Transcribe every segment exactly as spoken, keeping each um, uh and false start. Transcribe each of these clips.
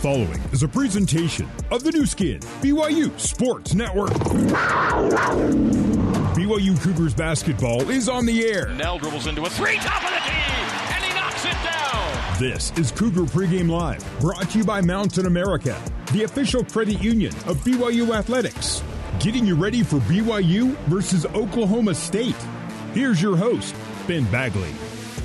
following is a presentation of the new skin, B Y U Sports Network. B Y U Cougars basketball is on the air. Nell dribbles into a three, top of the key, and he knocks it down. This is Cougar Pregame Live, brought to you by Mountain America, the official credit union of B Y U Athletics. Getting you ready for B Y U versus Oklahoma State. Here's your host, Ben Bagley.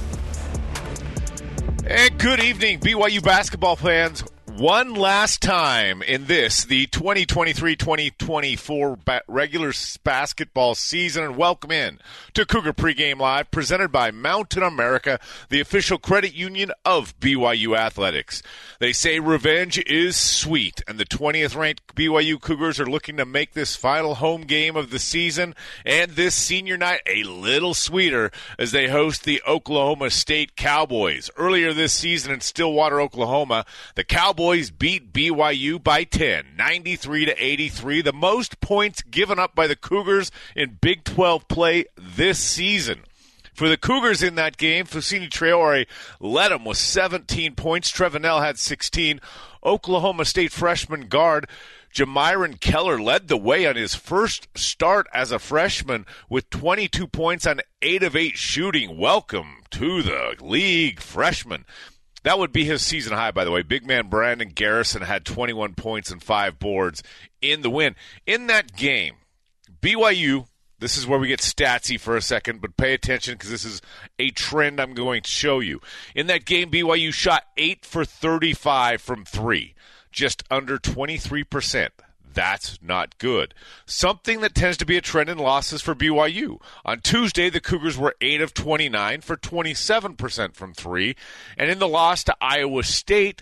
And good evening, B Y U basketball fans. One last time in this, the twenty twenty-three twenty twenty-four ba- regular basketball season, and welcome in to Cougar Pregame Live, presented by Mountain America, the official credit union of B Y U Athletics. They say revenge is sweet, and the twentieth-ranked B Y U Cougars are looking to make this final home game of the season and this senior night a little sweeter as they host the Oklahoma State Cowboys. Earlier this season in Stillwater, Oklahoma, the Cowboys beat B Y U by ten, ninety-three to eighty-three, the most points given up by the Cougars in Big twelve play this season. For the Cougars in that game, Fousseyni Traore led them with seventeen points. Trevenel had sixteen. Oklahoma State freshman guard Jamiron Keller led the way on his first start as a freshman with twenty-two points on eight of eight shooting. Welcome to the league, freshman. That would be his season high, by the way. Big man Brandon Garrison had twenty-one points and five boards in the win. In that game, B Y U, this is where we get statsy for a second, but pay attention because this is a trend I'm going to show you. In that game, B Y U shot eight for thirty-five from three, just under twenty-three percent. That's not good. Something that tends to be a trend in losses for B Y U. On Tuesday, the Cougars were eight of twenty-nine for twenty-seven percent from three. And in the loss to Iowa State,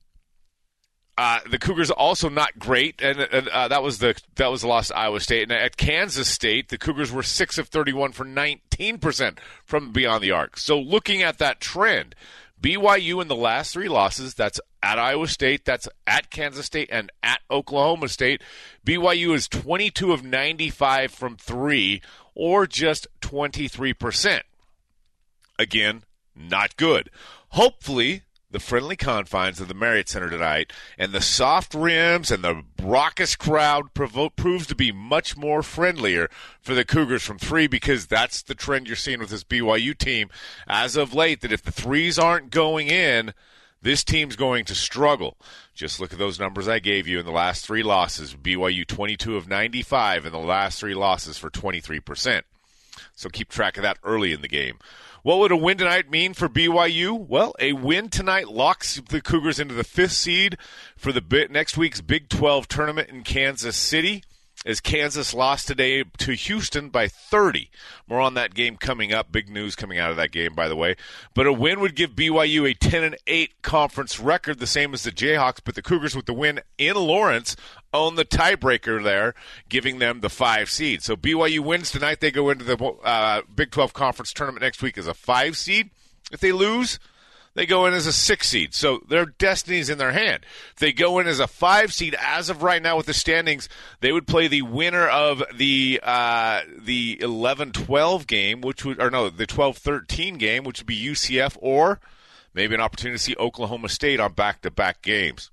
uh, the Cougars also not great, and, and uh, that was the that was the loss to Iowa State. And at Kansas State, the Cougars were six of thirty-one for nineteen percent from beyond the arc. So looking at that trend, B Y U in the last three losses, that's at Iowa State, that's at Kansas State, and at Oklahoma State, B Y U is twenty-two of ninety-five from three, or just twenty-three percent. Again, not good. Hopefully, the friendly confines of the Marriott Center tonight and the soft rims and the raucous crowd provo- proves to be much more friendlier for the Cougars from three, because that's the trend you're seeing with this B Y U team as of late, that if the threes aren't going in, this team's going to struggle. Just look at those numbers I gave you in the last three losses. B Y U twenty-two of ninety-five in the last three losses for twenty-three percent. So keep track of that early in the game. What would a win tonight mean for B Y U? Well, a win tonight locks the Cougars into the fifth seed for the next week's Big twelve tournament in Kansas City, as Kansas lost today to Houston by thirty. More on that game coming up. Big news coming out of that game, by the way. But a win would give B Y U a ten and eight conference record, the same as the Jayhawks, but the Cougars with the win in Lawrence own the tiebreaker there, giving them the five seed. So B Y U wins tonight. They go into the uh, Big twelve conference tournament next week as a five seed. If they lose, they go in as a six seed. So their destiny's in their hand. If they go in as a five seed, as of right now with the standings, they would play the winner of the uh, the eleven twelve game, which would, or no, the twelve thirteen game, which would be U C F, or maybe an opportunity to see Oklahoma State on back-to-back games.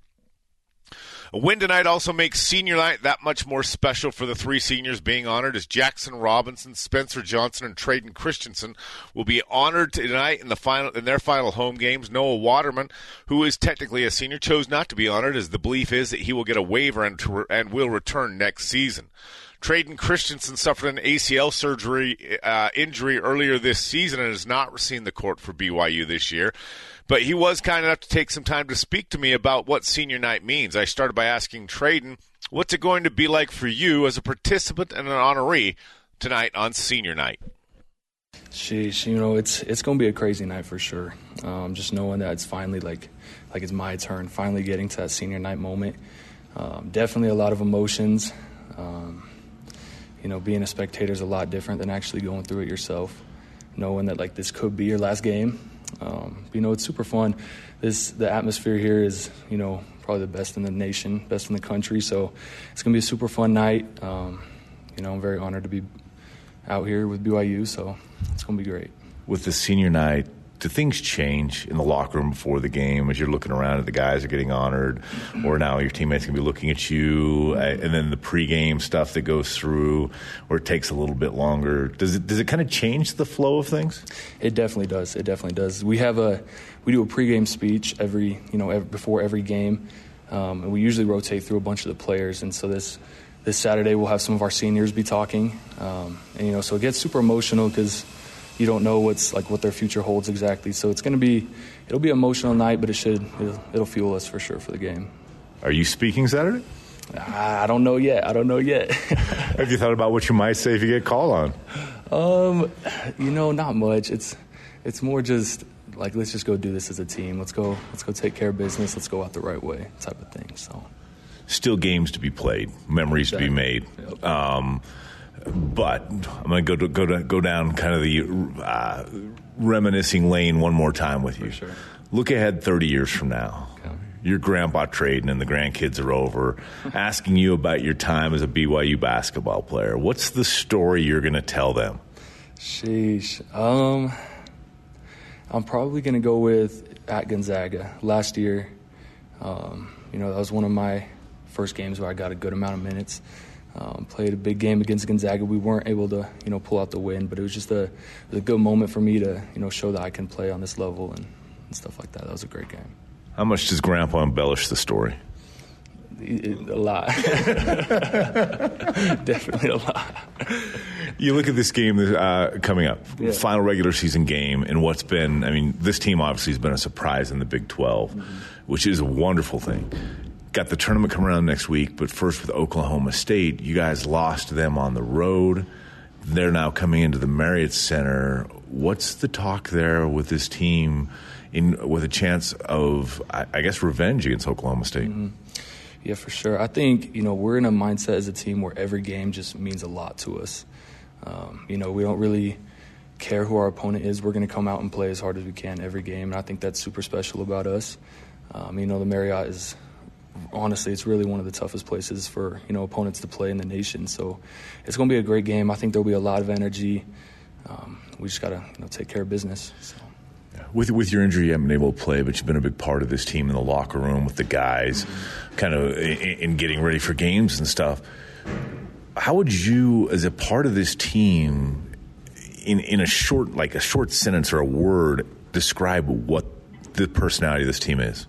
A win tonight also makes senior night that much more special for the three seniors being honored, as Jackson Robinson, Spencer Johnson, and Trayden Christensen will be honored tonight in the final in their final home games. Noah Waterman, who is technically a senior, chose not to be honored, as the belief is that he will get a waiver and, to, and will return next season. Trayden Christensen suffered an A C L surgery uh, injury earlier this season and has not seen the court for B Y U this year. But he was kind enough to take some time to speak to me about what senior night means. I started by asking Trayden, what's it going to be like for you as a participant and an honoree tonight on senior night? Sheesh, you know, it's it's going to be a crazy night for sure. Um, just knowing that it's finally like like it's my turn, finally getting to that senior night moment. Um, definitely a lot of emotions. Um, you know, being a spectator is a lot different than actually going through it yourself. Knowing that like this could be your last game. Um, you know, it's super fun. This the atmosphere here is, you know, probably the best in the nation, best in the country. So it's gonna be a super fun night. Um, you know, I'm very honored to be out here with B Y U. So it's gonna be great. With the senior night do things change in the locker room before the game as you're looking around and the guys are getting honored, or now your teammates can be looking at you, and then the pregame stuff that goes through, or it takes a little bit longer? Does it does it kind of change the flow of things? It definitely does. It definitely does. We have a we do a pregame speech every you know every, before every game, um, and we usually rotate through a bunch of the players. And so this this Saturday we'll have some of our seniors be talking, um, and you know so it gets super emotional because you don't know what's like what their future holds exactly. So it's going to be it'll be an emotional night, but it should it'll, it'll fuel us for sure for the game. Are you speaking Saturday? I don't know yet. I don't know yet. Have you thought about what you might say if you get called on? Um, you know, not much. It's it's more just like, let's just go do this as a team. Let's go let's go take care of business. Let's go out the right way type of thing. So, still games to be played, memories exactly. to be made. Yep. Um, but I'm going to go go to, go down kind of the uh, reminiscing lane one more time with you. For sure. Look ahead thirty years from now. Okay. Your grandpa trading and the grandkids are over, asking you about your time as a B Y U basketball player. What's the story you're going to tell them? Sheesh. Um, I'm probably going to go with at Gonzaga. Last year, um, you know, that was one of my first games where I got a good amount of minutes. Um, played a big game against Gonzaga. We weren't able to, you know, pull out the win, but it was just a, it was a good moment for me to, you know, show that I can play on this level and, and stuff like that. That was a great game. How much does Grandpa embellish the story? It, it, a lot. Definitely a lot. You look at this game uh, coming up, yeah. final regular season game, and what's been, I mean, this team obviously has been a surprise in the Big twelve, mm-hmm. which is a wonderful thing. Got the tournament coming around next week, but first with Oklahoma State, you guys lost to them on the road. They're now coming into the Marriott Center. What's the talk there with this team in with a chance of, I, I guess, revenge against Oklahoma State? Mm-hmm. Yeah, for sure. I think, you know, we're in a mindset as a team where every game just means a lot to us. Um, you know, we don't really care who our opponent is. We're going to come out and play as hard as we can every game, and I think that's super special about us. Um, you know, the Marriott is, honestly, it's really one of the toughest places for, you know, opponents to play in the nation. So it's going to be a great game. I think there'll be a lot of energy. Um, we just got to, you know, take care of business. So. With with your injury, you haven't been able to play, but you've been a big part of this team in the locker room with the guys, mm-hmm. kind of in, in getting ready for games and stuff. How would you, as a part of this team, in, in a short, like a short sentence or a word, describe what the personality of this team is?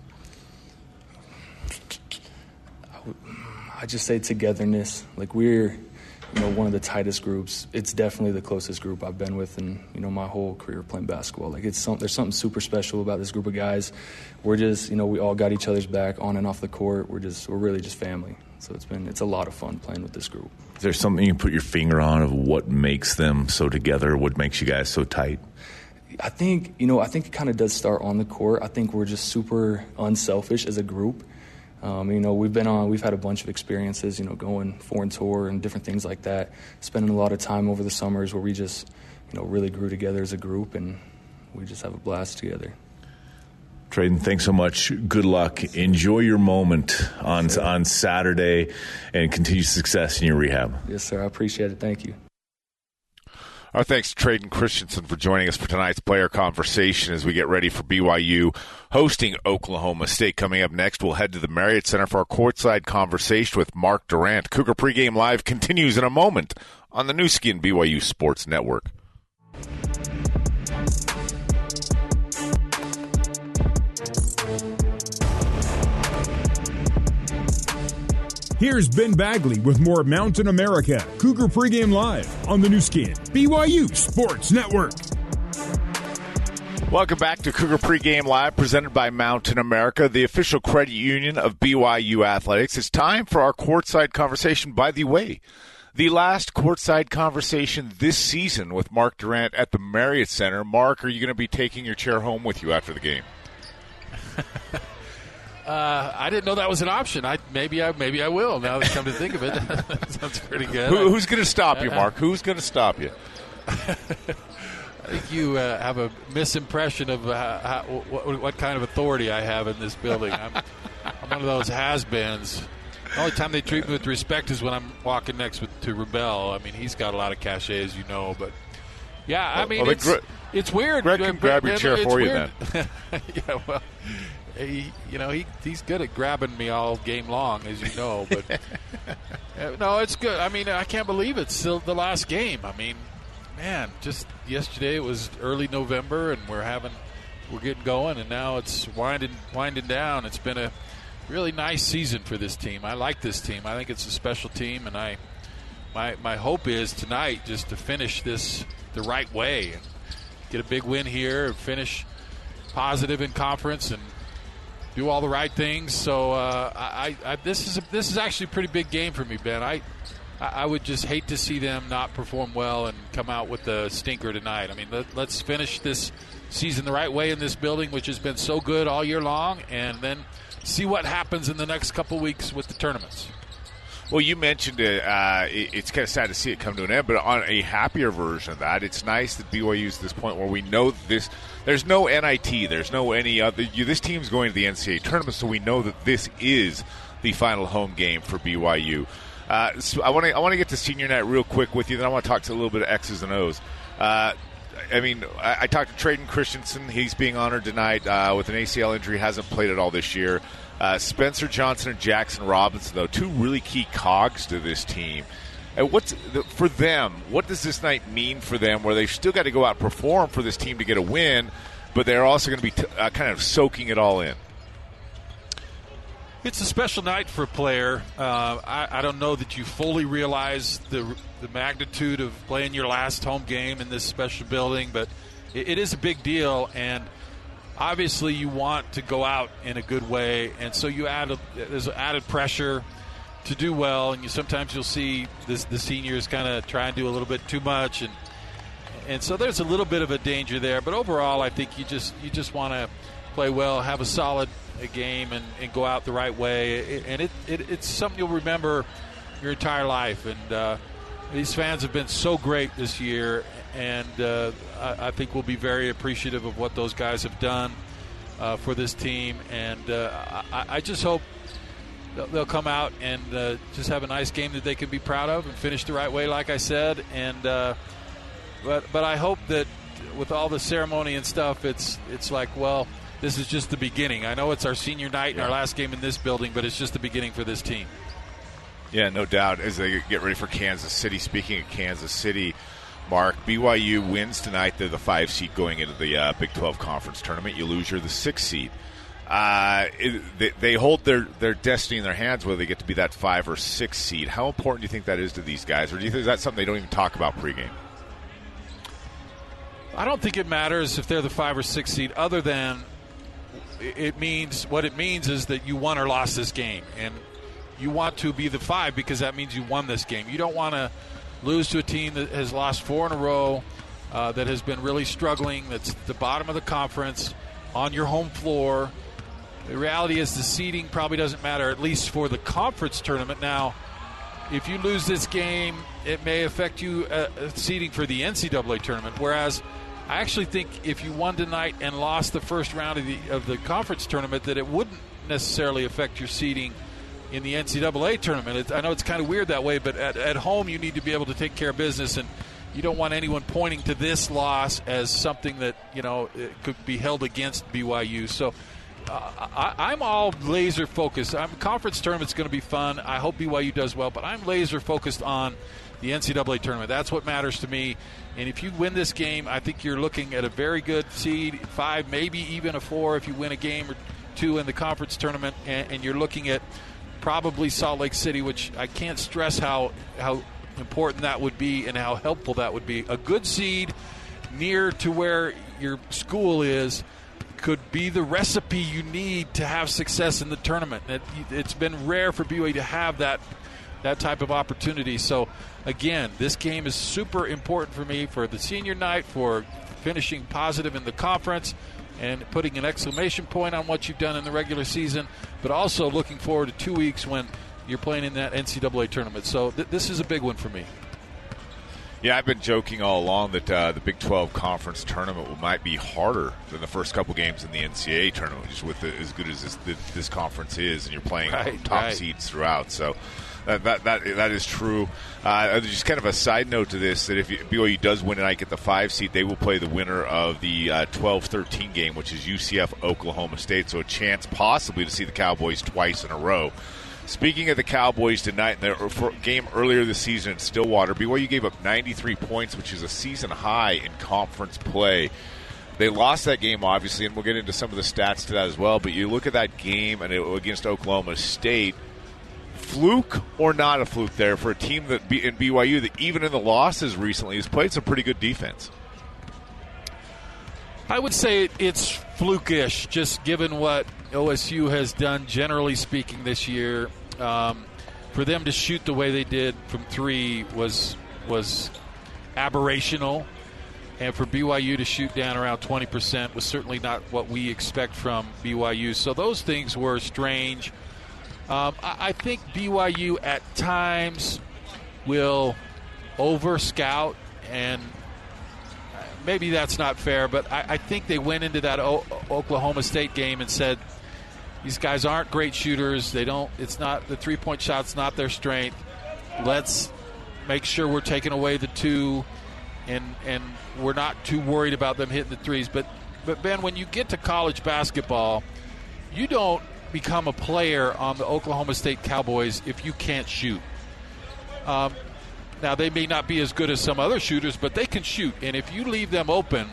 I just say togetherness. Like, we're, you know, one of the tightest groups. It's definitely the closest group I've been with in, you know, my whole career playing basketball. Like, it's some, there's something super special about this group of guys. We're just, you know, we all got each other's back on and off the court. We're just, we're really just family. So it's been, it's a lot of fun playing with this group. Is there something you can put your finger on of what makes them so together? What makes you guys so tight? I think, you know, I think it kind of does start on the court. I think we're just super unselfish as a group. Um, you know, we've been on, we've had a bunch of experiences, you know, going foreign tour and different things like that, spending a lot of time over the summers where we just, you know, really grew together as a group, and we just have a blast together. Trayden, thanks so much. Good luck. Enjoy your moment on sure. on Saturday, and continued success in your rehab. Yes, sir. I appreciate it. Thank you. Our thanks to Trayden Christensen for joining us for tonight's player conversation as we get ready for B Y U hosting Oklahoma State. Coming up next, we'll head to the Marriott Center for our courtside conversation with Mark Durrant. Cougar Pregame Live continues in a moment on the Nu Skin B Y U Sports Network. Here's Ben Bagley with more Mountain America Cougar Pregame Live on the Nu Skin B Y U Sports Network. Welcome back to Cougar Pregame Live, presented by Mountain America, the official credit union of B Y U Athletics. It's time for our courtside conversation. By the way, the last courtside conversation this season with Mark Durrant at the Marriott Center. Mark, are you going to be taking your chair home with you after the game? Uh, I didn't know that was an option. I maybe I maybe I will. Now that I come to think of it, that sounds pretty good. Who, who's going to stop you, Mark? Who's going to stop you? I think you uh, have a misimpression of uh, how, what, what kind of authority I have in this building. I'm, I'm one of those has-beens. The only time they treat me with respect is when I'm walking next with, to Rebel. I mean, he's got a lot of cachet, as you know, but Yeah, I mean, well, it's, Greg, it's weird. Greg can grab your chair it's for you weird. then. Yeah, well, he, you know, he he's good at grabbing me all game long, as you know. But uh, no, it's good. I mean, I can't believe it's still the last game. I mean, man, just yesterday it was early November, and we're having we're getting going, and now it's winding winding down. It's been a really nice season for this team. I like this team. I think it's a special team, and I my my hope is tonight just to finish this the right way and get a big win here and finish positive in conference and do all the right things. So uh, I, I this is a, this is actually a pretty big game for me, Ben. I I would just hate to see them not perform well and come out with a stinker tonight. I mean, let, let's finish this season the right way in this building, which has been so good all year long, and then see what happens in the next couple weeks with the tournaments. Well, you mentioned it. Uh, it it's kind of sad to see it come to an end, but on a happier version of that, it's nice that B Y U is at this point where we know this. There's no N I T. There's no any other. You, this team's going to the N C double A tournament, so we know that this is the final home game for B Y U. Uh, so I want to I want to get to senior night real quick with you. Then I want to talk to a little bit of X's and O's. Uh, I mean, I, I talked to Traden Christensen. He's being honored tonight uh, with an A C L injury. Hasn't played at all this year. Uh, Spencer Johnson and Jackson Robinson, though, two really key cogs to this team. And what's the, for them? What does this night mean for them? Where they've still got to go out and perform for this team to get a win, but they're also going to be t- uh, kind of soaking it all in. It's a special night for a player. Uh, I, I don't know that you fully realize the the magnitude of playing your last home game in this special building, but it, it is a big deal, and obviously you want to go out in a good way, and so you add a, there's added pressure to do well, and you sometimes you'll see this, the seniors kind of try and do a little bit too much, and and so there's a little bit of a danger there. But overall, I think you just you just want to play well, have a solid a game, and, and go out the right way. It, and it, it it's something you'll remember your entire life. And uh, these fans have been so great this year, and uh, I, I think we'll be very appreciative of what those guys have done uh, for this team. And uh, I, I just hope they'll, they'll come out and uh, just have a nice game that they can be proud of and finish the right way, like I said. And uh, but but I hope that with all the ceremony and stuff, it's it's like, well, this is just the beginning. I know it's our senior night and our last game in this building, but it's just the beginning for this team. Yeah, no doubt, as they get ready for Kansas City. Speaking of Kansas City, Mark, B Y U wins tonight. They're the five seed going into the uh, Big twelve Conference Tournament. You lose, you're the six seed. Uh, it, they, they hold their, their destiny in their hands whether they get to be that five or six seed. How important do you think that is to these guys? Or do you think that's something they don't even talk about pregame? I don't think it matters if they're the five or six seed, other than it means what it means is that you won or lost this game, and you want to be the five because that means you won this game. You don't want to lose to a team that has lost four in a row, uh, that has been really struggling, that's at the bottom of the conference on your home floor. The reality is the seeding probably doesn't matter, at least for the conference tournament. Now, if you lose this game, it may affect you uh, seeding for the N C double A tournament, whereas I actually think if you won tonight and lost the first round of the of the conference tournament, that it wouldn't necessarily affect your seeding in the N C double A tournament. It, I know it's kind of weird that way, but at, at home you need to be able to take care of business, and you don't want anyone pointing to this loss as something that, you know, it could be held against B Y U. So uh, I, I'm all laser focused. I'm, conference tournament's going to be fun. I hope B Y U does well, but I'm laser focused on the N C double A tournament. That's what matters to me. And if you win this game, I think you're looking at a very good seed, five, maybe even a four if you win a game or two in the conference tournament. And, and you're looking at probably Salt Lake City, which I can't stress how how important that would be and how helpful that would be. A good seed near to where your school is could be the recipe you need to have success in the tournament. It, it's been rare for B Y U to have that that type of opportunity. So, again, this game is super important for me for the senior night, for finishing positive in the conference and putting an exclamation point on what you've done in the regular season, but also looking forward to two weeks when you're playing in that N C double A tournament. So th- this is a big one for me. Yeah, I've been joking all along that uh, the Big twelve Conference Tournament might be harder than the first couple games in the N C double A tournament, just with the, as good as this, this conference is, and you're playing right, top right. seeds throughout. So That that that, that is true. Uh, just kind of a side note to this, that if B Y U does win tonight, get the five seed, they will play the winner of the uh, twelve thirteen game, which is U C F Oklahoma State. So a chance possibly to see the Cowboys twice in a row. Speaking of the Cowboys tonight, in their game earlier this season in Stillwater, B Y U gave up ninety-three points, which is a season high in conference play. They lost that game, obviously, and we'll get into some of the stats to that as well. But you look at that game and it, against Oklahoma State, fluke or not a fluke there for a team that in B Y U that even in the losses recently has played some pretty good defense? I would say it's flukish, just given what O S U has done, generally speaking, this year. Um, for them to shoot the way they did from three was was aberrational. And for B Y U to shoot down around twenty percent was certainly not what we expect from B Y U. So those things were strange. Um, I, I think B Y U at times will over-scout, and maybe that's not fair, but I, I think they went into that o- Oklahoma State game and said, these guys aren't great shooters. They don't. It's not the three-point shot's not their strength. Let's make sure we're taking away the two, and and we're not too worried about them hitting the threes. But but Ben, when you get to college basketball, you don't become a player on the Oklahoma State Cowboys if you can't shoot. Um, now they may not be as good as some other shooters, but they can shoot. And if you leave them open,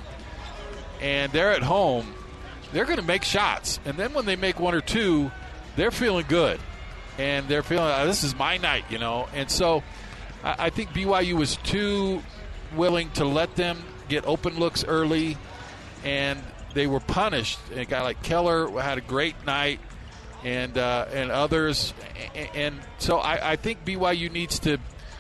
and they're at home, they're going to make shots. And then when they make one or two, they're feeling good. And they're feeling, oh, this is my night, you know. And so I, I think B Y U was too willing to let them get open looks early, and they were punished. A guy like Keller had a great night, and uh, and others. And, and so I, I think B Y U needs to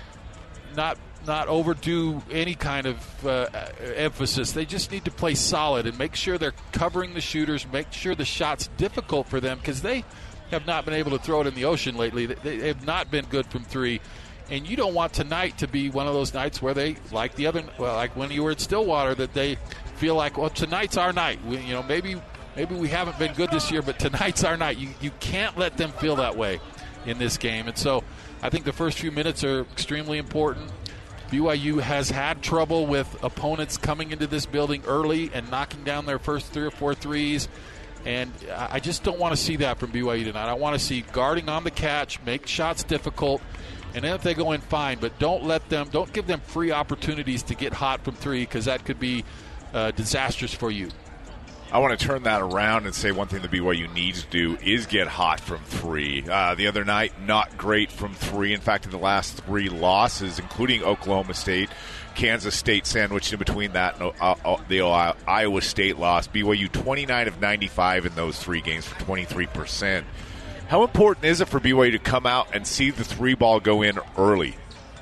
not not overdo any kind of uh, emphasis. They just need to play solid and make sure they're covering the shooters, make sure the shot's difficult for them, because they have not been able to throw it in the ocean lately. They have not been good from three. And you don't want tonight to be one of those nights where they, like the other, well, like when you were at Stillwater, that they feel like, well, tonight's our night. We, you know, maybe maybe we haven't been good this year, but tonight's our night. You you can't let them feel that way in this game. And so I think the first few minutes are extremely important. B Y U has had trouble with opponents coming into this building early and knocking down their first three or four threes. And I just don't want to see that from B Y U tonight. I want to see guarding on the catch, make shots difficult, and then if they go in, fine. But don't let them, don't give them free opportunities to get hot from three, because that could be uh, disastrous for you. I want to turn that around and say one thing that B Y U needs to do is get hot from three. Uh, the other night, not great from three. In fact, in the last three losses, including Oklahoma State, Kansas State sandwiched in between that and uh, uh, the Ohio, Iowa State loss, B Y U twenty-nine of ninety-five in those three games for twenty-three percent. How important is it for B Y U to come out and see the three ball go in early?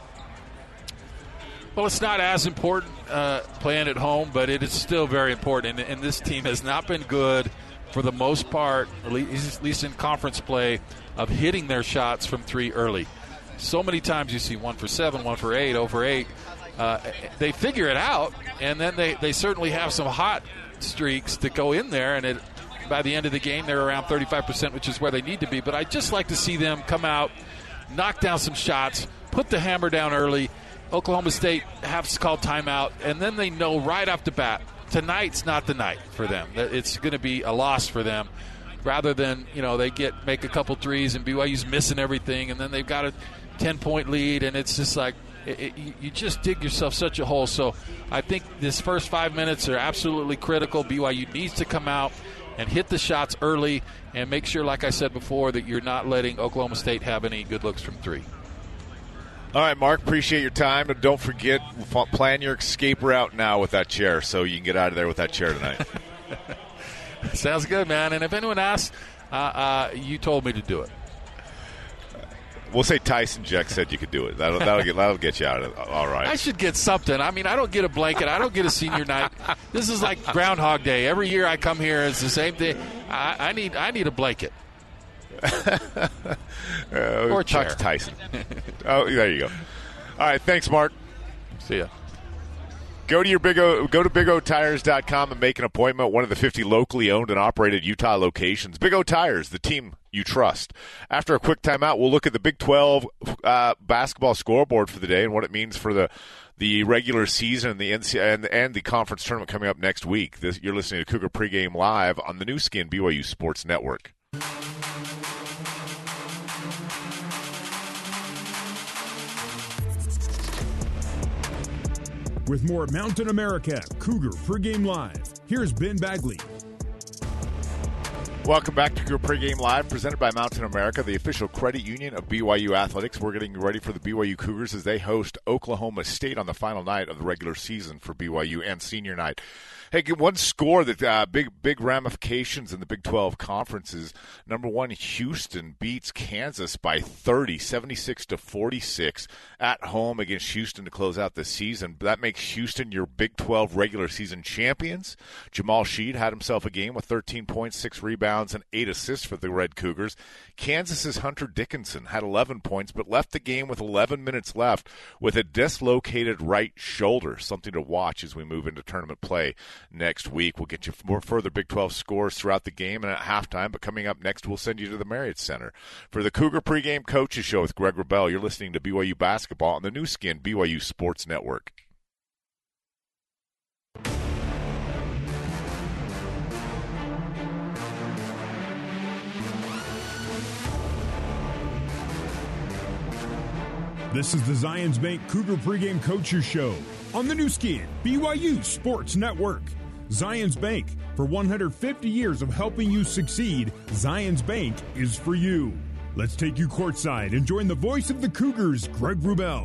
Well, it's not as important uh, playing at home, but it is still very important. And, and this team has not been good for the most part, at least, at least in conference play, of hitting their shots from three early. So many times you see one for seven, one for eight, over eight. Uh, they figure it out, and then they, they certainly have some hot streaks to go in there, and it, by the end of the game they're around thirty-five percent, which is where they need to be. But I'd just like to see them come out, knock down some shots, put the hammer down early. Oklahoma State has to call timeout, and then they know right off the bat, tonight's not the night for them. It's going to be a loss for them, rather than, you know, they get make a couple threes and B Y U's missing everything, and then they've got a ten-point lead, and it's just like it, it, you just dig yourself such a hole. So I think this first five minutes are absolutely critical. B Y U needs to come out and hit the shots early and make sure, like I said before, that you're not letting Oklahoma State have any good looks from three. All right, Mark, appreciate your time. And don't forget, plan your escape route now with that chair so you can get out of there with that chair tonight. Sounds good, man. And if anyone asks, uh, uh, you told me to do it. We'll say Tyson Jeck said you could do it. That'll, that'll, get, that'll get you out of it. All right. I should get something. I mean, I don't get a blanket. I don't get a senior night. This is like Groundhog Day. Every year I come here, it's the same thing. I, I need I need a blanket. uh, or a chair. Tyson. Oh, there you go. All right, thanks, Mark. See ya. Go to your Big O, go to big o tires dot com and make an appointment. One of the fifty locally owned and operated Utah locations. Big O Tires, the team you trust. After a quick timeout, we'll look at the Big twelve uh, basketball scoreboard for the day and what it means for the the regular season and the N C double A and, and the conference tournament coming up next week. This, you're listening to Cougar Pregame Live on the new skin B Y U Sports Network. With more Mountain America Cougar Pregame Live, here's Ben Bagley. Welcome back to Cougar Pregame Live, presented by Mountain America, the official credit union of B Y U Athletics. We're getting ready for the B Y U Cougars as they host Oklahoma State on the final night of the regular season for B Y U and senior night. Hey, one score that uh, big big ramifications in the Big twelve conferences. Number one, Houston beats Kansas by thirty, seventy-six to forty-six at home against Houston to close out the season. That makes Houston your Big twelve regular season champions. Jamal Sheed had himself a game with thirteen points, six rebounds, and eight assists for the Red Cougars. Kansas's Hunter Dickinson had eleven points, but left the game with eleven minutes left with a dislocated right shoulder. Something to watch as we move into tournament play next week. We'll get you more further Big twelve scores throughout the game and at halftime, but coming up next, we'll send you to the Marriott Center. For the Cougar Pregame Coaches Show with Greg Wrubell, you're listening to B Y U Basketball on the new skin B Y U Sports Network. This is the Zions Bank Cougar Pregame Coaches Show on the new skin B Y U Sports Network. Zions Bank, for one hundred fifty years of helping you succeed, Zions Bank is for you. Let's take you courtside and join the voice of the Cougars, Greg Wrubell.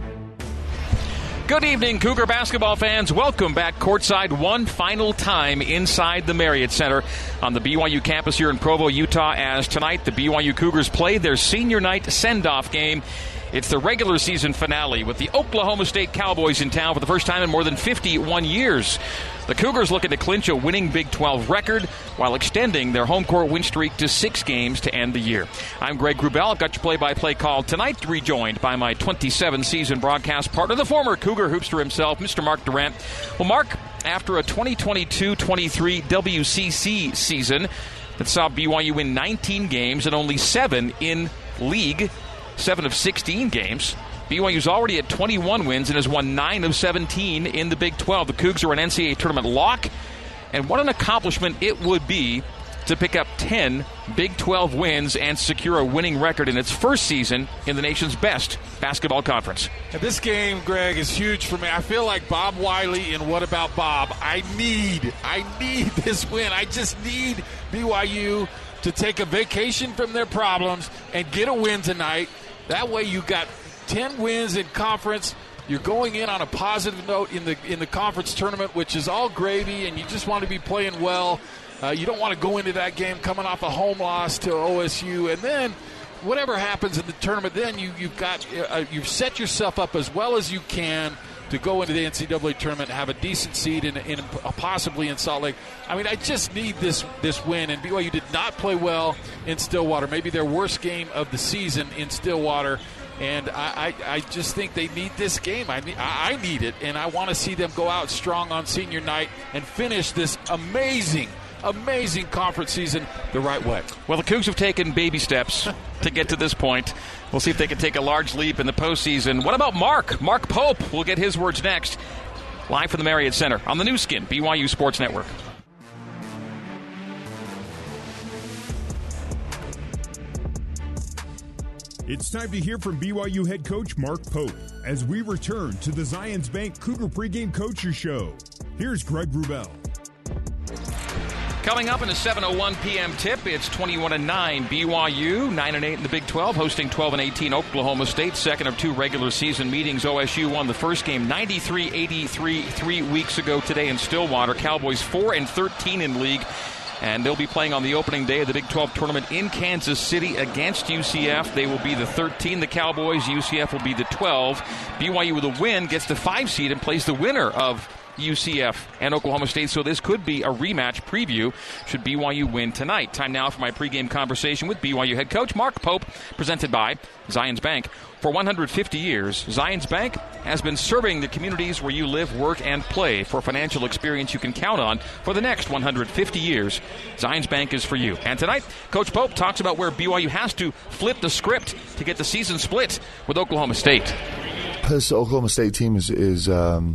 Good evening, Cougar basketball fans. Welcome back courtside one final time inside the Marriott Center on the B Y U campus here in Provo, Utah, as tonight the B Y U Cougars play their senior night send-off game. It's the regular season finale with the Oklahoma State Cowboys in town for the first time in more than fifty-one years. The Cougars looking to clinch a winning Big twelve record while extending their home court win streak to six games to end the year. I'm Greg Wrubell. I've got your play-by-play call tonight, rejoined by my twenty-seven season broadcast partner, the former Cougar hoopster himself, Mister Mark Durrant. Well, Mark, after a twenty twenty-two twenty-three W C C season that saw B Y U win nineteen games and only seven in league, seven of sixteen games, B Y U's already at twenty-one wins and has won nine of seventeen in the Big twelve. The Cougs are an N C double A tournament lock, and what an accomplishment it would be to pick up ten Big twelve wins and secure a winning record in its first season in the nation's best basketball conference. And this game, Greg, is huge for me. I feel like Bob Wiley in What About Bob? I need, I need this win. I just need B Y U to take a vacation from their problems and get a win tonight. That way you got ten wins in conference. You're going in on a positive note in the in the conference tournament, which is all gravy, and you just want to be playing well. Uh, you don't want to go into that game coming off a home loss to O S U, and then whatever happens in the tournament, then you, you've got uh, you've set yourself up as well as you can to go into the N C double A tournament and have a decent seed in, in uh, possibly in Salt Lake. I mean, I just need this this win, and B Y U did not play well in Stillwater. Maybe their worst game of the season in Stillwater, and I, I, I just think they need this game. I need, I need it, and I want to see them go out strong on senior night and finish this amazing, amazing conference season the right way. Well, the Cougs have taken baby steps to get to this point. We'll see if they can take a large leap in the postseason. What about Mark? Mark Pope. We'll get his words next. Live from the Marriott Center on the new skin, B Y U Sports Network. It's time to hear from B Y U head coach Mark Pope as we return to the Zions Bank Cougar Pregame Coaches Show. Here's Greg Wrubell. Coming up in a seven oh one p.m. tip, it's twenty-one and nine B Y U, nine and eight in the Big twelve, hosting twelve and eighteen Oklahoma State. Second of two regular season meetings. O S U won the first game ninety-three eighty-three three weeks ago today in Stillwater. Cowboys four and thirteen in league, and they'll be playing on the opening day of the Big twelve tournament in Kansas City against U C F. They will be the thirteen, the Cowboys. U C F will be the twelve. B Y U with a win gets the five seed and plays the winner of U C F and Oklahoma State, so this could be a rematch preview should B Y U win tonight. Time now for my pregame conversation with B Y U head coach Mark Pope, presented by Zions Bank. For one hundred fifty years, Zions Bank has been serving the communities where you live, work, and play. For financial experience you can count on for the next one hundred fifty years, Zions Bank is for you. And tonight, Coach Pope talks about where B Y U has to flip the script to get the season split with Oklahoma State. This Oklahoma State team is, is um,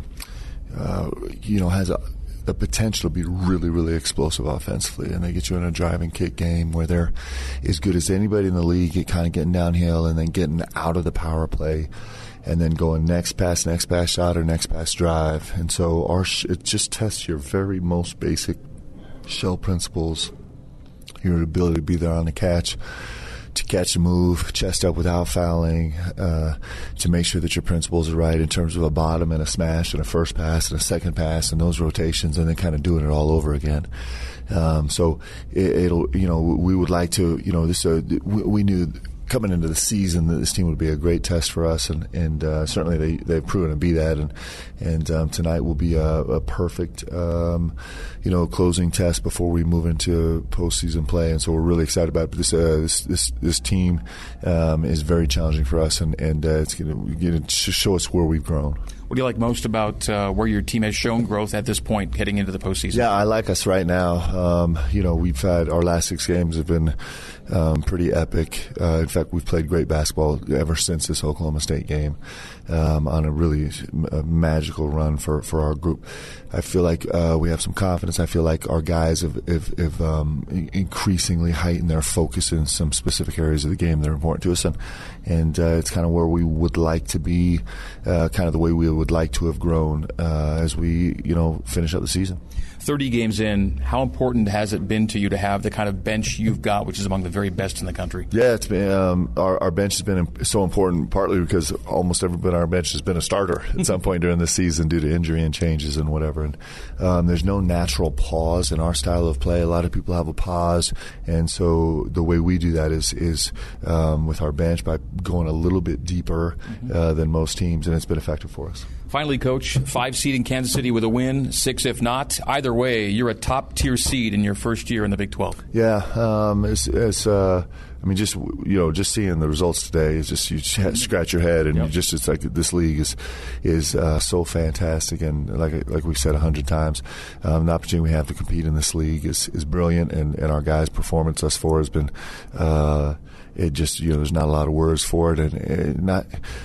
uh, you know, has a the potential to be really, really explosive offensively, and they get you in a driving kick game where they're as good as anybody in the league at kind of getting downhill and then getting out of the power play and then going next pass, next pass shot, or next pass drive. And so our sh- it just tests your very most basic shell principles, your ability to be there on the catch, to catch a move, chest up without fouling, uh, to make sure that your principles are right in terms of a bottom and a smash and a first pass and a second pass and those rotations, and then kind of doing it all over again. Um, so it, it'll, you know, we would like to, you know, this, uh, we, we knew coming into the season that this team would be a great test for us, and, and uh, certainly they, they've proven to be that, and and um, tonight will be a, a perfect, um, you know, closing test before we move into postseason play, and so we're really excited about it. But this uh, this, this this team um, is very challenging for us, and, and uh, it's going to show us where we've grown. What do you like most about uh, where your team has shown growth at this point heading into the postseason? Yeah, I like us right now. Um, you know, we've had our last six games have been um, pretty epic. Uh, in fact, we've played great basketball ever since this Oklahoma State game um, on a really a magical run for, for our group. I feel like uh, we have some confidence. I feel like our guys have, have, have um, increasingly heightened their focus in some specific areas of the game that are important to us, and, and uh, it's kind of where we would like to be, uh, kind of the way we would like to have grown uh, as we, you know, finish up the season. thirty games in, how important has it been to you to have the kind of bench you've got, which is among the very best in the country? Yeah, it's been um, our, our bench has been so important, partly because almost everybody on our bench has been a starter at some point during the season due to injury and changes and whatever. And um, there's no natural pause in our style of play. A lot of people have a pause, and so the way we do that is is um, with our bench by going a little bit deeper uh, than most teams, and it's been effective for us. Finally, Coach, five seed in Kansas City with a win, six if not. Either way, you're a top-tier seed in your first year in the Big twelve. Yeah, um, it's, it's uh, I mean, just you know, just seeing the results today is just you just scratch your head, and yep. you just it's like this league is is uh, so fantastic, and like like we've said a hundred times, um, the opportunity we have to compete in this league is is brilliant, and, and our guys' performance thus far has been uh, it just you know there's not a lot of words for it, and it not.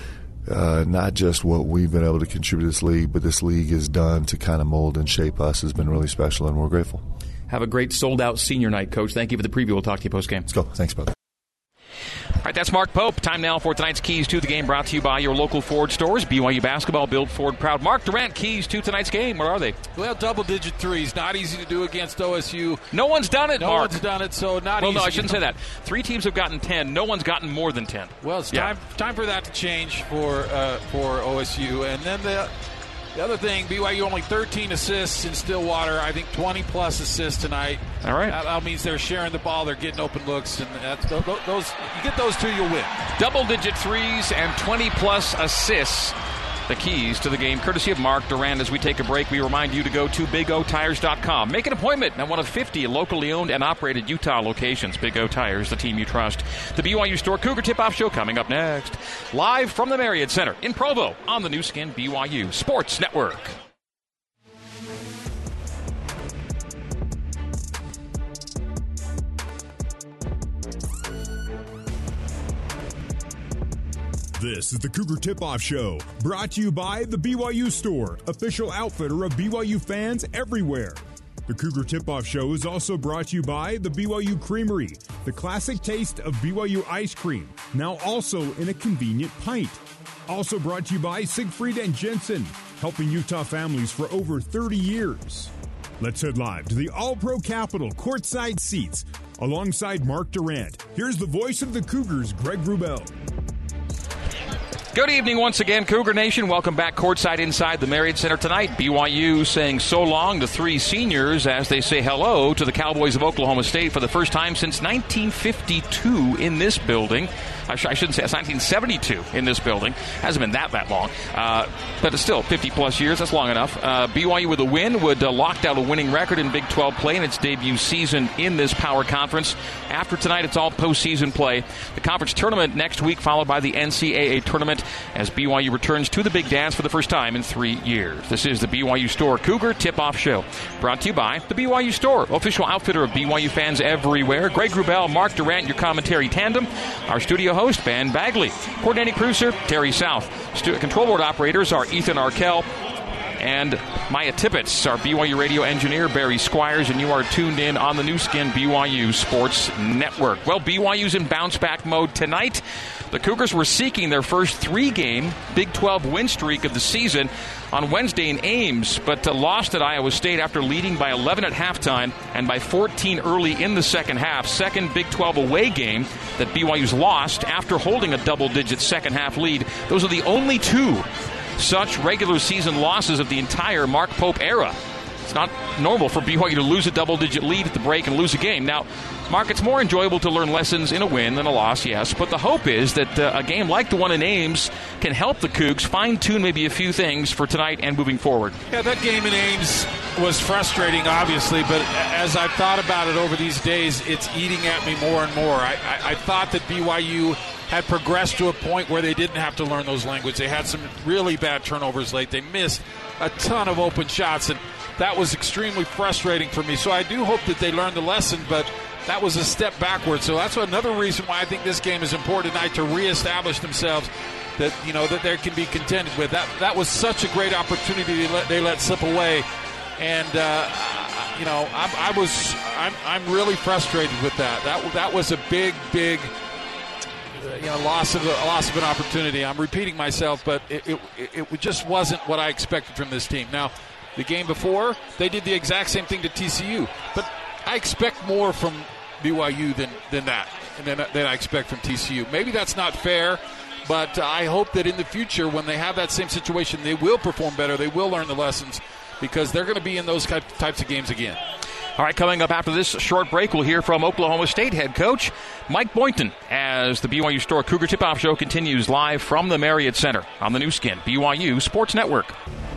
Uh, not just what we've been able to contribute to this league, but this league has done to kind of mold and shape us has been really special, and we're grateful. Have a great sold-out senior night, Coach. Thank you for the preview. We'll talk to you post-game. Let's go. Thanks, brother. All right, that's Mark Pope. Time now for tonight's Keys to the Game, brought to you by your local Ford stores. B Y U basketball, build Ford proud. Mark Durant, keys to tonight's game. Where are they? Well, double-digit threes. Not easy to do against O S U. No one's done it, no Mark. No one's done it, so not well, easy. Well, no, I shouldn't say that. Three teams have gotten ten. No one's gotten more than ten. Well, it's yeah. time time for that to change for uh, for O S U. And then the the other thing, B Y U only thirteen assists in Stillwater. I think twenty-plus assists tonight. All right. That, that means they're sharing the ball. They're getting open looks. And that's, those, those you get those two, you'll win. Double-digit threes and twenty-plus assists. The keys to the game, courtesy of Mark Durant. As we take a break, we remind you to go to big o tires dot com. Make an appointment at one of fifty locally owned and operated Utah locations. Big O Tires, the team you trust. The B Y U Store Cougar Tip-Off Show coming up next. Live from the Marriott Center in Provo on the new skin B Y U Sports Network. This is the Cougar Tip-Off Show, brought to you by the B Y U Store, official outfitter of B Y U fans everywhere. The Cougar Tip-Off Show is also brought to you by the B Y U Creamery, the classic taste of B Y U ice cream, now also in a convenient pint. Also brought to you by Siegfried and Jensen, helping Utah families for over thirty years. Let's head live to the All-Pro Capital courtside seats alongside Mark Durant. Here's the voice of the Cougars, Greg Wrubell. Good evening once again, Cougar Nation. Welcome back courtside inside the Marriott Center tonight. B Y U saying so long to three seniors as they say hello to the Cowboys of Oklahoma State for the first time since nineteen fifty-two in this building. I, sh- I shouldn't say it's nineteen seventy-two in this building. Hasn't been that that long. Uh, but it's still fifty-plus years. That's long enough. Uh, B Y U with a win would uh, lock down a winning record in Big twelve play in its debut season in this power conference. After tonight, it's all postseason play. The conference tournament next week, followed by the N C double A tournament as B Y U returns to the big dance for the first time in three years. This is the B Y U Store Cougar Tip-Off Show, brought to you by the B Y U Store, official outfitter of B Y U fans everywhere. Greg Wrubell, Mark Durant, your commentary tandem. Our studio host, Ben Bagley. Coordinating producer, Terry South. Stu- control board operators are Ethan Arkell and Maya Tippett, our B Y U radio engineer, Barry Squires, and you are tuned in on the new skin B Y U Sports Network. Well, B Y U's in bounce-back mode tonight. The Cougars were seeking their first three-game Big twelve win streak of the season on Wednesday in Ames, but uh, lost at Iowa State after leading by eleven at halftime and by fourteen early in the second half. Second Big twelve away game that B Y U's lost after holding a double-digit second-half lead. Those are the only two such regular season losses of the entire Mark Pope era. It's not normal for B Y U to lose a double-digit lead at the break and lose a game. Now, Mark, it's more enjoyable to learn lessons in a win than a loss, yes, but the hope is that uh, a game like the one in Ames can help the Cougs fine-tune maybe a few things for tonight and moving forward. Yeah, that game in Ames was frustrating, obviously, but as I've thought about it over these days, it's eating at me more and more. I, I, I thought that B Y U had progressed to a point where they didn't have to learn those languages. They had some really bad turnovers late. They missed a ton of open shots, and that was extremely frustrating for me. So I do hope that they learned the lesson, but that was a step backward. So that's another reason why I think this game is important tonight, to reestablish themselves, that you know that they can be contended with. That that was such a great opportunity they let, they let slip away, and uh, you know I, I was I'm I'm really frustrated with that. That that was a big big you know loss of a loss of an opportunity. I'm repeating myself, but it it, it just wasn't what I expected from this team. Now, the game before, they did the exact same thing to T C U, but I expect more from B Y U than, than that, and than, than I expect from T C U. Maybe that's not fair, but I hope that in the future, when they have that same situation, they will perform better. They will learn the lessons, because they're going to be in those types of games again. All right, coming up after this short break, we'll hear from Oklahoma State head coach Mike Boynton as the B Y U Store Cougar Tip-Off Show continues live from the Marriott Center on the new skin B Y U Sports Network.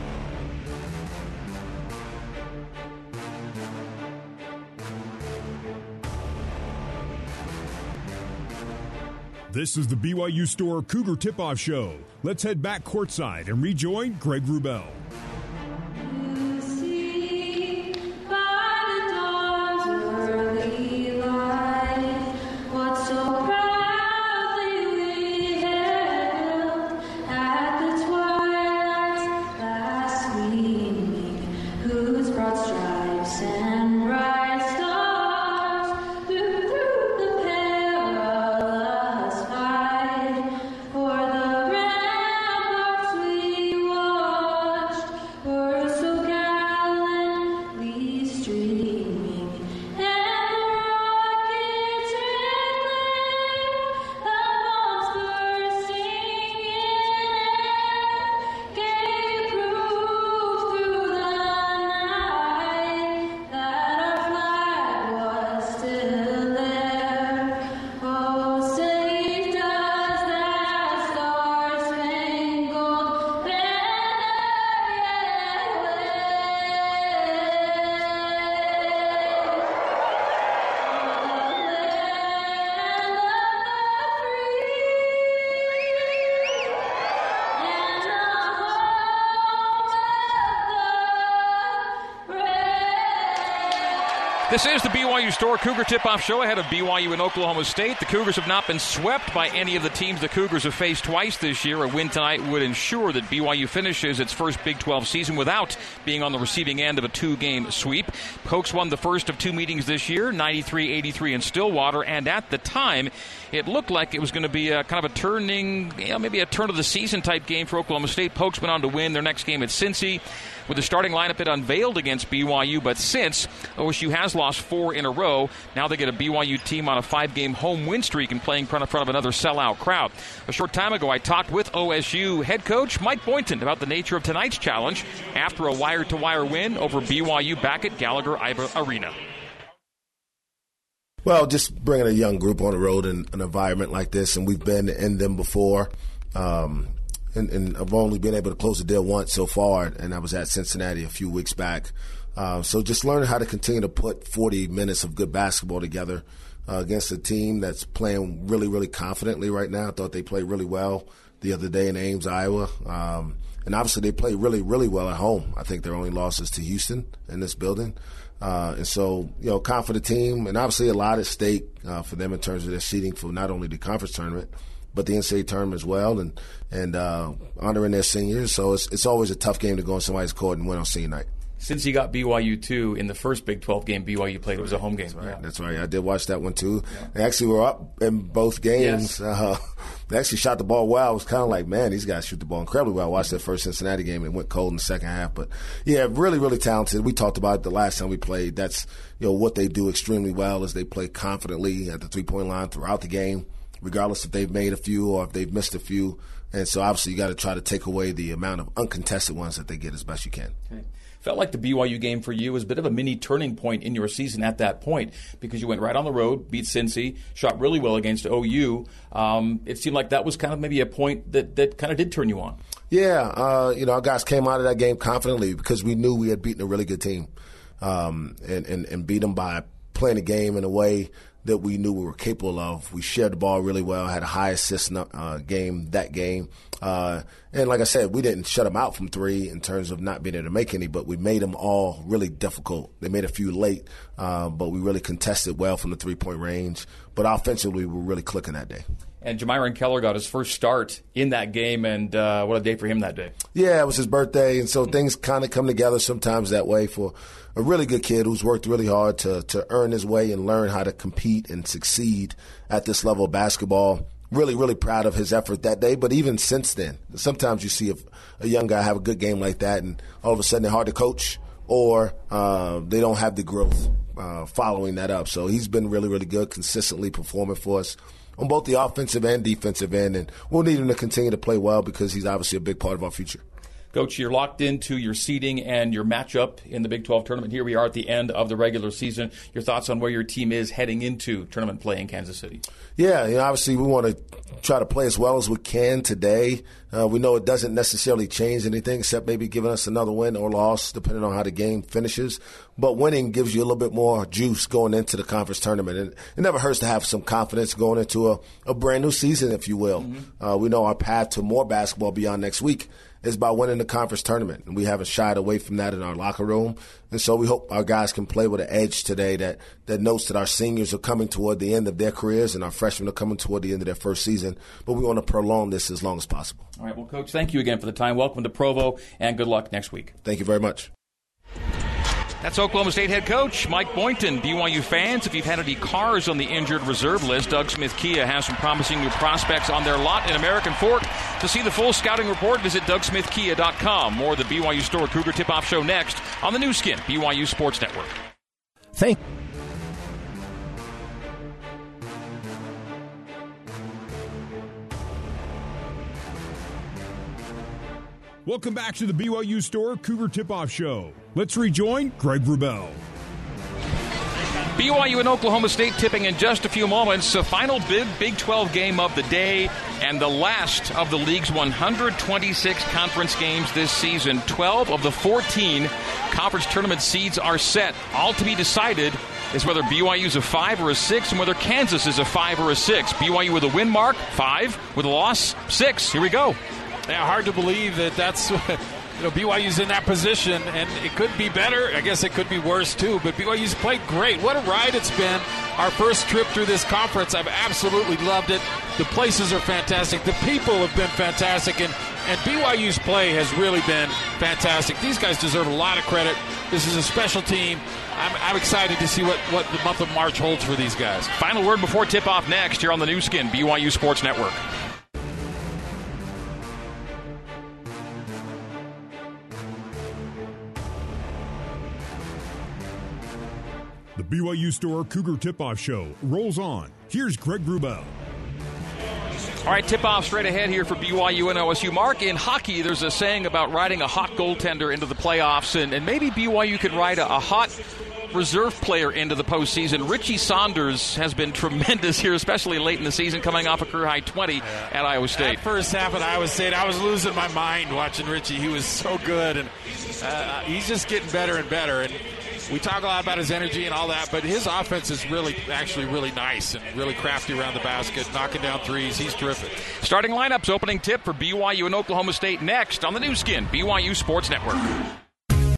This is the B Y U Store Cougar Tip-Off Show. Let's head back courtside and rejoin Greg Wrubell. This is the B Y U Store Cougar Tip-Off Show ahead of B Y U and Oklahoma State. The Cougars have not been swept by any of the teams the Cougars have faced twice this year. A win tonight would ensure that B Y U finishes its first Big twelve season without being on the receiving end of a two-game sweep. Pokes won the first of two meetings this year, ninety-three eighty-three in Stillwater, and at the time, it looked like it was going to be a kind of a turning, you know, maybe a turn-of-the-season type game for Oklahoma State. Pokes went on to win their next game at Cincy with the starting lineup it unveiled against B Y U, but since O S U has lost lost four in a row. Now they get a B Y U team on a five-game home win streak and playing in front of another sellout crowd. A short time ago, I talked with O S U head coach Mike Boynton about the nature of tonight's challenge after a wire-to-wire win over B Y U back at Gallagher Arena. Well, just bringing a young group on the road in an environment like this, and we've been in them before. Um, and, and I've only been able to close the deal once so far, and I was at Cincinnati a few weeks back. Uh, so just learning how to continue to put forty minutes of good basketball together uh, against a team that's playing really, really confidently right now. I thought they played really well the other day in Ames, Iowa. Um, and obviously they play really, really well at home. I think their only loss is to Houston in this building. Uh, and so, you know, confident team, and obviously a lot at stake uh, for them in terms of their seeding for not only the conference tournament, but the N C double A tournament as well, and and uh, honoring their seniors. So it's it's always a tough game to go in somebody's court and win on senior night. Since you got B Y U two in the first Big twelve game B Y U played, it was a home game. That's right. Yeah. That's right. I did watch that one too. Yeah. They actually were up in both games. Yes. Uh, they actually shot the ball well. I was kind of like, man, these guys shoot the ball incredibly well. I watched that first Cincinnati game and it went cold in the second half. But yeah, really, really talented. We talked about it the last time we played. That's, you know, what they do extremely well is they play confidently at the three-point line throughout the game, regardless if they've made a few or if they've missed a few. And so obviously you got to try to take away the amount of uncontested ones that they get as best you can. Okay. Felt like the B Y U game for you was a bit of a mini turning point in your season at that point because you went right on the road, beat Cincy, shot really well against O U. Um, it seemed like that was kind of maybe a point that, that kind of did turn you on. Yeah, uh, you know, our guys came out of that game confidently because we knew we had beaten a really good team um, and, and, and beat them by playing the game in a way that we knew we were capable of. We shared the ball really well, had a high assist uh, game that game. Uh, and like I said, we didn't shut them out from three in terms of not being able to make any, but we made them all really difficult. They made a few late, uh, but we really contested well from the three-point range. But offensively, we were really clicking that day. And Jamiron Keller got his first start in that game, and uh, what a day for him that day. Yeah, it was his birthday, and so things kind of come together sometimes that way for a really good kid who's worked really hard to, to earn his way and learn how to compete and succeed at this level of basketball. Really, really proud of his effort that day, but even since then, sometimes you see a, a young guy have a good game like that, and all of a sudden they're hard to coach, or uh, they don't have the growth uh, following that up. So he's been really, really good, consistently performing for us on both the offensive and defensive end, and we'll need him to continue to play well because he's obviously a big part of our future. Coach, you're locked into your seeding and your matchup in the Big twelve tournament. Here we are at the end of the regular season. Your thoughts on where your team is heading into tournament play in Kansas City? Yeah, you know, obviously we want to try to play as well as we can today. Uh, we know it doesn't necessarily change anything except maybe giving us another win or loss depending on how the game finishes. But winning gives you a little bit more juice going into the conference tournament. And it never hurts to have some confidence going into a, a brand new season, if you will. Mm-hmm. Uh, we know our path to more basketball beyond next week is by winning the conference tournament. And we haven't shied away from that in our locker room. And so we hope our guys can play with an edge today that, that notes that our seniors are coming toward the end of their careers and our freshmen are coming toward the end of their first season. But we want to prolong this as long as possible. All right, well, Coach, thank you again for the time. Welcome to Provo, and good luck next week. Thank you very much. That's Oklahoma State head coach Mike Boynton. B Y U fans, if you've had any cars on the injured reserve list, Doug Smith Kia has some promising new prospects on their lot in American Fork. To see the full scouting report, visit Doug Smith Kia dot com. More of the B Y U Store Cougar Tip-Off Show next on the new skin, B Y U Sports Network. Thank Welcome back to the B Y U Store Cougar Tip-Off Show. Let's rejoin Greg Wrubell. B Y U and Oklahoma State tipping in just a few moments. A final big Big twelve game of the day and the last of the league's one hundred twenty-six conference games this season. twelve of the fourteen conference tournament seeds are set. All to be decided is whether B Y U's a five or a six and whether Kansas is a five or a six. B Y U with a win mark, five. With a loss, six. Here we go. Yeah, hard to believe that that's, you know, B Y U's in that position, and it could be better. I guess it could be worse, too, but B Y U's played great. What a ride it's been. Our first trip through this conference, I've absolutely loved it. The places are fantastic. The people have been fantastic, and, and B Y U's play has really been fantastic. These guys deserve a lot of credit. This is a special team. I'm, I'm excited to see what, what the month of March holds for these guys. Final word before tip-off next here on the new skin, B Y U Sports Network. The B Y U Store Cougar Tip-Off Show rolls on. Here's Greg Wrubell. All right, tip-off straight ahead here for B Y U and O S U. Mark, in hockey, there's a saying about riding a hot goaltender into the playoffs, and, and maybe B Y U could ride a, a hot reserve player into the postseason. Richie Saunders has been tremendous here, especially late in the season, coming off a career-high twenty yeah. at Iowa State. That first half at Iowa State, I was losing my mind watching Richie. He was so good, and uh, he's just getting better and better. And we talk a lot about his energy and all that, but his offense is really, actually really nice and really crafty around the basket, knocking down threes. He's terrific. Starting lineups, opening tip for B Y U and Oklahoma State next on the new skin, B Y U Sports Network.